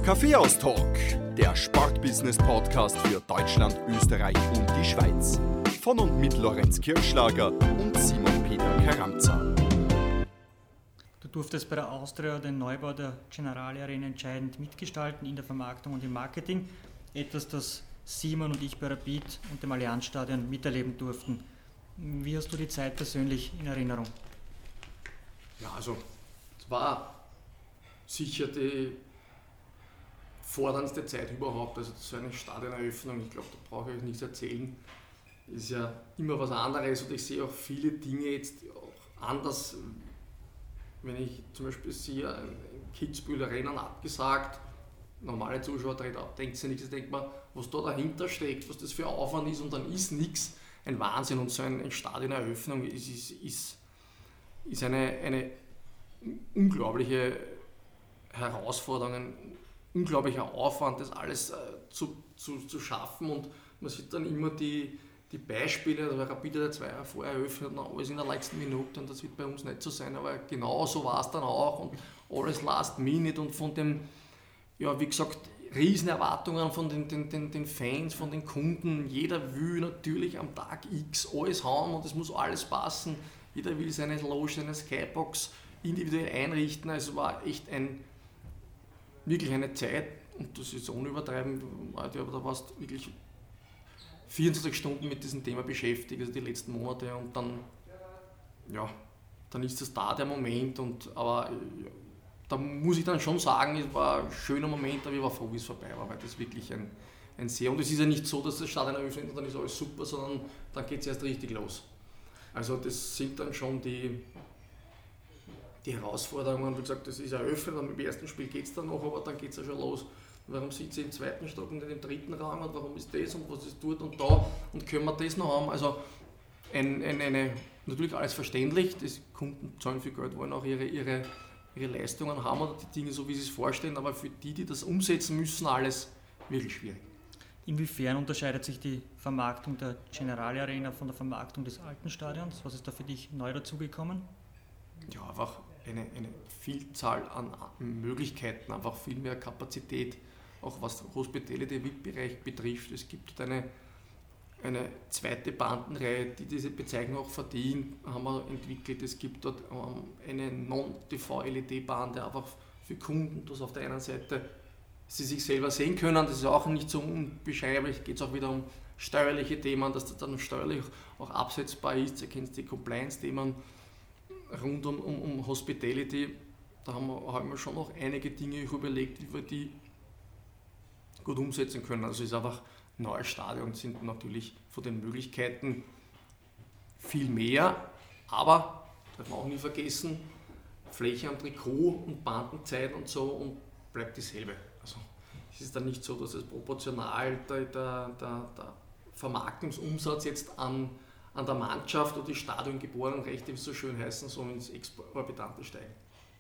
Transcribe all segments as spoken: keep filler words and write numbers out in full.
Kaffeehaus-Talk, der Sportbusiness-Podcast für Deutschland, Österreich und die Schweiz. Von und mit Lorenz Kirschlager und Simon Peter Karamza. Du durftest bei der Austria den Neubau der Generali Arena entscheidend mitgestalten in der Vermarktung und im Marketing. Etwas, das Simon und ich bei Rapid und dem Allianzstadion miterleben durften. Wie hast du die Zeit persönlich in Erinnerung? Ja, also es war sicher die forderndste Zeit überhaupt. Also so eine Stadioneröffnung, ich glaube, da brauche ich euch nichts erzählen, ist ja immer was anderes und ich sehe auch viele Dinge jetzt auch anders. Wenn ich zum Beispiel sehe, Kitzbühel Rennen abgesagt, normale Zuschauer dreht ab, denkt sich nichts, denkt man, was da dahinter steckt, was das für ein Aufwand ist und dann ist nichts. Ein Wahnsinn und so eine Stadioneröffnung ist, ist, ist, ist eine, eine unglaubliche Herausforderung, ein unglaublicher Aufwand, das alles äh, zu, zu, zu schaffen und man sieht dann immer die, die Beispiele, also Rapid hat zwei Jahre vorher eröffnet und alles in der letzten Minute und das wird bei uns nicht so sein, aber genau so war es dann auch und alles last minute und von dem, ja wie gesagt, riesen Erwartungen von den, den, den, den Fans, von den Kunden, jeder will natürlich am Tag X alles haben und es muss alles passen, jeder will seine Loge, seine Skybox individuell einrichten, also war echt ein wirklich eine Zeit, und das ist ohne Übertreiben, aber da warst du wirklich vierundzwanzig Stunden mit diesem Thema beschäftigt, also die letzten Monate und dann, ja, dann ist das da der Moment, und, aber ja, da muss ich dann schon sagen, es war ein schöner Moment, aber ich war froh, wie es vorbei war, weil das wirklich ein, ein sehr, und es ist ja nicht so, dass das Stadion eröffnet und dann ist alles super, sondern dann geht es erst richtig los. Also das sind dann schon die die Herausforderungen, wie gesagt, das ist eröffnet, und im ersten Spiel geht es dann noch, aber dann geht es ja schon los. Warum sitze ich im zweiten Stock und nicht im dritten Rang und warum ist das und was ist dort und da und können wir das noch haben? Also ein, ein, eine, natürlich alles verständlich, die Kunden zahlen viel Geld, wollen auch ihre, ihre, ihre Leistungen haben oder die Dinge so, wie sie es vorstellen, aber für die, die das umsetzen müssen, alles wirklich schwierig. Inwiefern unterscheidet sich die Vermarktung der Generali Arena von der Vermarktung des alten Stadions? Was ist da für dich neu dazugekommen? Ja, einfach eine, eine Vielzahl an Möglichkeiten, einfach viel mehr Kapazität, auch was Hospitality V I P-Bereich betrifft. Es gibt eine, eine zweite Bandenreihe, die diese Bezeichnung auch verdient, haben wir entwickelt. Es gibt dort eine Non-T V-L E D-Bande, einfach für Kunden, dass auf der einen Seite sie sich selber sehen können, das ist auch nicht so unbeschreiblich, geht es auch wieder um steuerliche Themen, dass das dann steuerlich auch absetzbar ist, ihr kennt die Compliance-Themen, rund um, um, um Hospitality, da haben wir, haben wir schon noch einige Dinge überlegt, wie wir die gut umsetzen können. Also es ist einfach, neue Stadion sind natürlich von den Möglichkeiten viel mehr, aber, das darf man auch nie vergessen, Fläche am Trikot und Bandenzeit und so und bleibt dieselbe. Also es ist dann nicht so, dass es proportional der, der, der, der Vermarktungsumsatz jetzt an an der Mannschaft oder die Stadiongeborenen-Rechte, wie es so schön heißen, so ins Exorbitante steigen.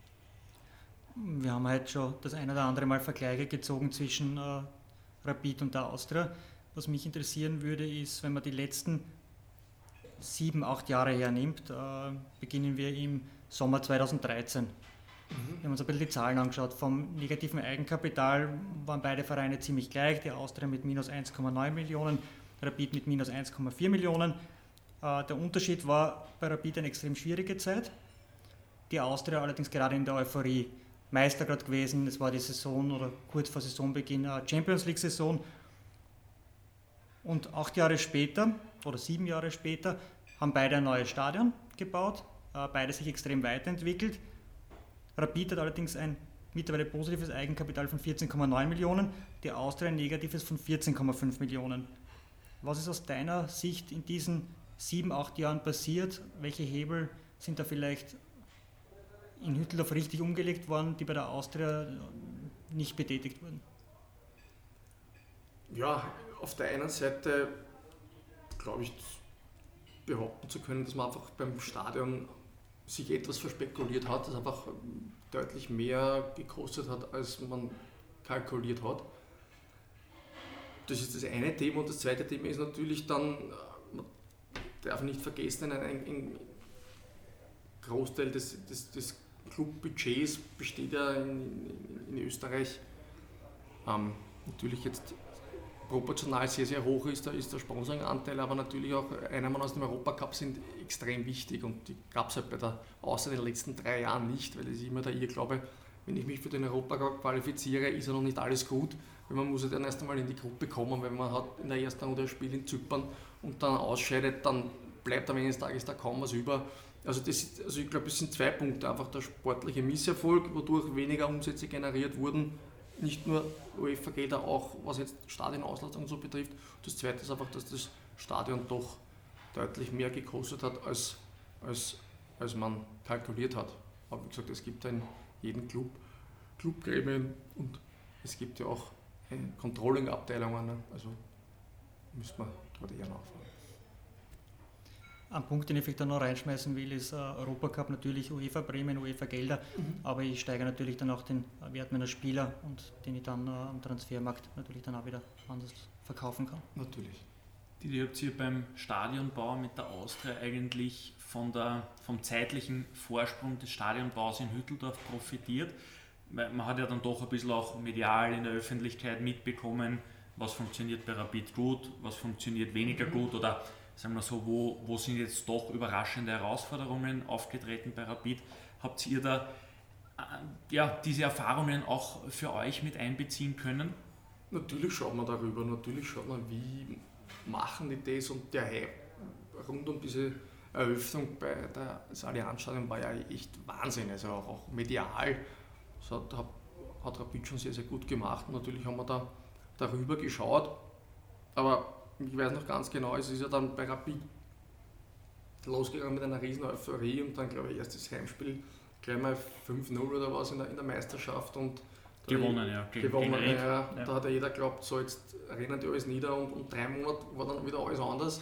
Wir haben heute schon das ein oder andere Mal Vergleiche gezogen zwischen äh, Rapid und der Austria. Was mich interessieren würde, ist, wenn man die letzten sieben, acht Jahre hernimmt, äh, beginnen wir im Sommer zweitausenddreizehn. Mhm. Wir haben uns ein bisschen die Zahlen angeschaut. Vom negativen Eigenkapital waren beide Vereine ziemlich gleich, die Austria mit minus eins Komma neun Millionen, Rapid mit minus eins Komma vier Millionen. Der Unterschied war bei Rapid eine extrem schwierige Zeit, die Austria allerdings gerade in der Euphorie Meister gerade gewesen, es war die Saison oder kurz vor Saisonbeginn Champions League Saison und acht Jahre später oder sieben Jahre später haben beide ein neues Stadion gebaut, beide sich extrem weiterentwickelt. Rapid hat allerdings ein mittlerweile positives Eigenkapital von vierzehn Komma neun Millionen, die Austria ein negatives von vierzehn Komma fünf Millionen. Was ist aus deiner Sicht in diesen sieben, acht Jahren passiert? Welche Hebel sind da vielleicht in Hütteldorf richtig umgelegt worden, die bei der Austria nicht betätigt wurden? Ja, auf der einen Seite glaube ich behaupten zu können, dass man einfach beim Stadion sich etwas verspekuliert hat, das einfach deutlich mehr gekostet hat, als man kalkuliert hat. Das ist das eine Thema, und das zweite Thema ist natürlich dann, man darf nicht vergessen, ein, ein Großteil des, des, des Clubbudgets besteht ja in, in, in Österreich Ähm, natürlich jetzt proportional sehr, sehr hoch ist der, ist der Sponsoring-Anteil, aber natürlich auch Einnahmen aus dem Europacup sind extrem wichtig und die gab es halt bei der Austria in den letzten drei Jahren nicht, weil es immer der Irrglaube, wenn ich mich für den Europacup qualifiziere, ist ja noch nicht alles gut, weil man muss ja dann erst einmal in die Gruppe kommen, wenn man hat in der ersten Runde ein Spiel in Zypern und dann ausscheidet, dann bleibt am Ende des Tages da kaum was über. Also, das, also ich glaube, es sind zwei Punkte, einfach der sportliche Misserfolg, wodurch weniger Umsätze generiert wurden, nicht nur UEFA-Gelder, auch was jetzt Stadionauslastung und so betrifft. Das zweite ist einfach, dass das Stadion doch deutlich mehr gekostet hat, als, als, als man kalkuliert hat. Aber wie gesagt, es gibt in jedem Club Clubgremien und es gibt ja auch Controlling-Abteilungen, ne? Also müsste man gerade eher nachfragen. Ein Punkt, den ich vielleicht da noch reinschmeißen will, ist äh, Europacup, natürlich UEFA-Prämien, UEFA-Gelder, mhm. aber ich steigere natürlich dann auch den Wert meiner Spieler und den ich dann äh, am Transfermarkt natürlich dann auch wieder anders verkaufen kann. Natürlich. Die habt ihr beim Stadionbau mit der Austria eigentlich von der, vom zeitlichen Vorsprung des Stadionbaus in Hütteldorf profitiert. Weil man hat ja dann doch ein bisschen auch medial in der Öffentlichkeit mitbekommen, was funktioniert bei Rapid gut, was funktioniert weniger mhm. gut oder sagen wir so, wo, wo sind jetzt doch überraschende Herausforderungen aufgetreten bei Rapid? Habt ihr da äh, ja, diese Erfahrungen auch für euch mit einbeziehen können? Natürlich schaut man darüber, natürlich schaut man, wie machen die das und der Hype rund um diese Eröffnung bei der Allianz-Stadion war ja echt Wahnsinn, also auch, auch medial. Das hat, hat, hat Rapid schon sehr, sehr gut gemacht. Und natürlich haben wir da darüber geschaut, aber ich weiß noch ganz genau, es ist ja dann bei Rapid losgegangen mit einer riesen Euphorie und dann, glaube ich, erstes Heimspiel gleich mal fünf null oder was in der, in der Meisterschaft und gewonnen, ja. Gegen, gewonnen, gegen ja, ja. Da hat ja jeder geglaubt, so jetzt rennen die alles nieder und um drei Monate war dann wieder alles anders.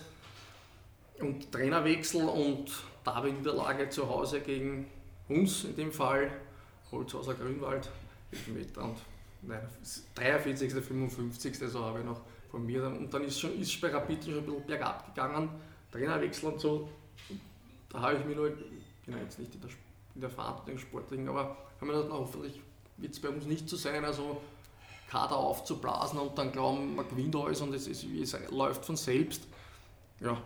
Und Trainerwechsel und Derby-Niederlage zu Hause gegen uns in dem Fall, Holzhauser Grünwald, Meter und nein, dreiundvierzigster fünfundfünfzigster so habe ich noch von mir. Und dann ist es bei Rapid schon ein bisschen bergab gegangen, Trainerwechsel und so. Da habe ich mir nur, ich bin ja jetzt nicht in der, in der Verantwortung sportlichen, aber habe mir gedacht, na, hoffentlich wird es bei uns nicht so sein, also Kader aufzublasen und dann glauben, man gewinnt alles und es, ist, es läuft von selbst. Ja,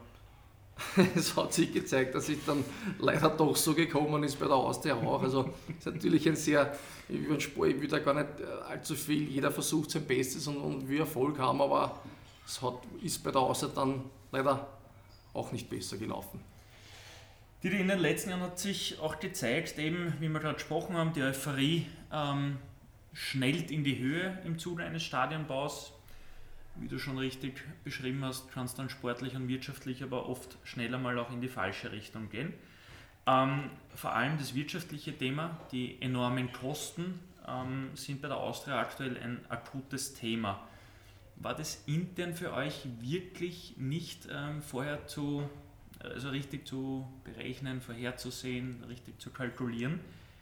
es hat sich gezeigt, dass es dann leider doch so gekommen ist bei der Austria auch. Also es ist natürlich ein sehr, ich will, ich will da gar nicht allzu viel, jeder versucht sein Bestes und, und will Erfolg haben, aber es hat, ist bei der Austria dann leider auch nicht besser gelaufen. Die, die in den letzten Jahren hat sich auch gezeigt, eben wie wir gerade gesprochen haben, die Euphorie ähm, schnellt in die Höhe im Zuge eines Stadionbaus. Wie du schon richtig beschrieben hast, kann es dann sportlich und wirtschaftlich aber oft schneller mal auch in die falsche Richtung gehen. Ähm, vor allem das wirtschaftliche Thema, die enormen Kosten ähm, sind bei der Austria aktuell ein akutes Thema. War das intern für euch wirklich nicht ähm, vorher zu, also richtig zu berechnen, vorherzusehen, richtig zu kalkulieren?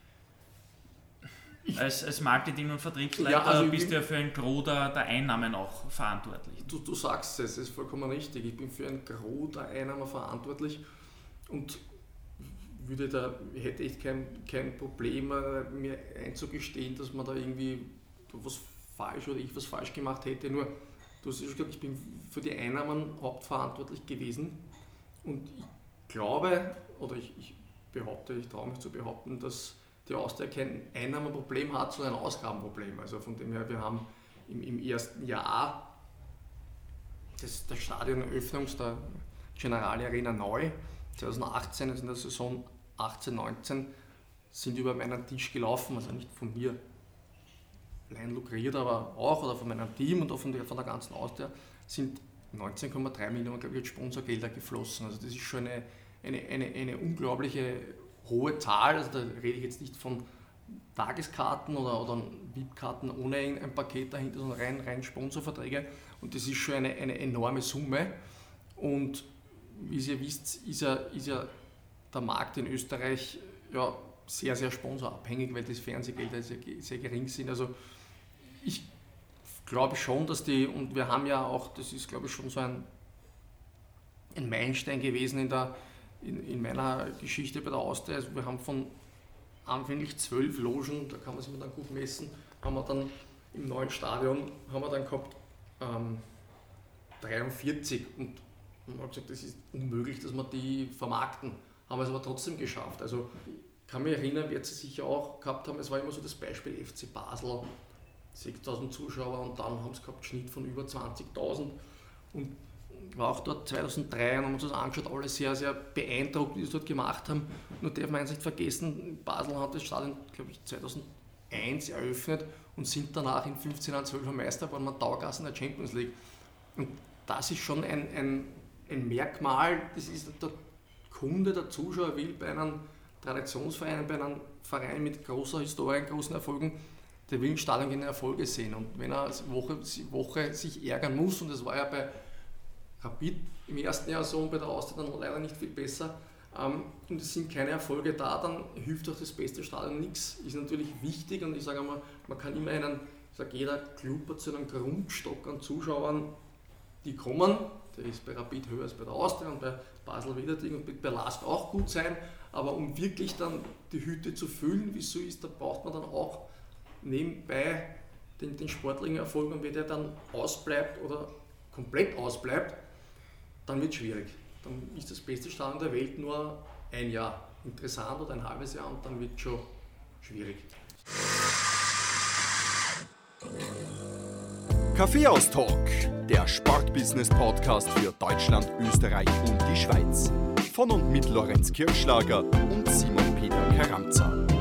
Als, als Marketing- und Vertriebsleiter ja, also bist du ja für ein Gros der, der Einnahmen auch verantwortlich. Du, du sagst es, es ist vollkommen richtig. Ich bin für ein Gros der Einnahmen verantwortlich und würde da, hätte ich kein, kein Problem, mir einzugestehen, dass man da irgendwie was falsch oder ich was falsch gemacht hätte. Nur, du hast ja schon gesagt, ich bin für die Einnahmen hauptverantwortlich gewesen und ich glaube, oder ich, ich behaupte, ich traue mich zu behaupten, dass die Austria kein Einnahmenproblem hat, sondern ein Ausgabenproblem. Also von dem her, wir haben im, im ersten Jahr des, der Stadioneröffnungs der Generali Arena neu, zwanzig achtzehn, also in der Saison achtzehn neunzehn, sind über meinen Tisch gelaufen, also nicht von mir allein lukriert, aber auch, oder von meinem Team und auch von der, von der ganzen Austria, sind neunzehn Komma drei Millionen, glaube ich, Sponsorgelder geflossen. Also das ist schon eine, eine, eine, eine unglaubliche hohe Zahl, also da rede ich jetzt nicht von Tageskarten oder, oder V I P-Karten ohne ein Paket dahinter, sondern rein, rein Sponsorverträge und das ist schon eine, eine enorme Summe und wie ihr wisst, ist ja, ist ja der Markt in Österreich ja, sehr, sehr sponsorabhängig, weil das Fernsehgelder sehr, sehr gering sind. Also ich glaube schon, dass die, und wir haben ja auch, das ist glaube ich schon so ein, ein Meilenstein gewesen in der In, in meiner Geschichte bei der Austria, also wir haben von anfänglich zwölf Logen, da kann man sich dann gut messen, haben wir dann im neuen Stadion haben wir dann gehabt ähm, dreiundvierzig und man hat gesagt, das ist unmöglich, dass wir die vermarkten. Haben wir es aber trotzdem geschafft. Also ich kann mich erinnern, wie sie sicher auch gehabt haben, es war immer so das Beispiel F C Basel, sechstausend Zuschauer und dann haben sie gehabt Schnitt von über zwanzigtausend und war auch dort zweitausenddrei und haben uns das angeschaut, alle sehr, sehr beeindruckt, wie sie es dort gemacht haben. Nur darf man eins nicht vergessen, Basel hat das Stadion, glaube ich, zweitausendeins eröffnet und sind danach in fünfzehn an zwölf Meister geworden, man Dauergast in der Champions League. Und das ist schon ein, ein, ein Merkmal, das ist der Kunde, der Zuschauer will bei einem Traditionsverein, bei einem Verein mit großer Historie, großen Erfolgen, der will in Stadion keine Erfolge sehen. Und wenn er Woche, Woche sich ärgern muss, und das war ja bei Rapid im ersten Jahr so und bei der Austria dann leider nicht viel besser, ähm, und es sind keine Erfolge da, dann hilft auch das beste Stadion nichts. Ist natürlich wichtig und ich sage einmal, man kann immer einen, ich sage, jeder Club hat so einen Grundstock an Zuschauern, die kommen, der ist bei Rapid höher als bei der Austria und bei Basel Wiederding und bei Lask auch gut sein, aber um wirklich dann die Hütte zu füllen, wie es so ist, da braucht man dann auch nebenbei den, den sportlichen Erfolg, und wenn der dann ausbleibt oder komplett ausbleibt, dann wird es schwierig. Dann ist das beste Stadion der Welt nur ein Jahr interessant oder ein halbes Jahr und dann wird es schon schwierig. Kaffeehaus-Talk, der Sportbusiness-Podcast für Deutschland, Österreich und die Schweiz. Von und mit Lorenz Kirschlager und Simon Peter Karamza.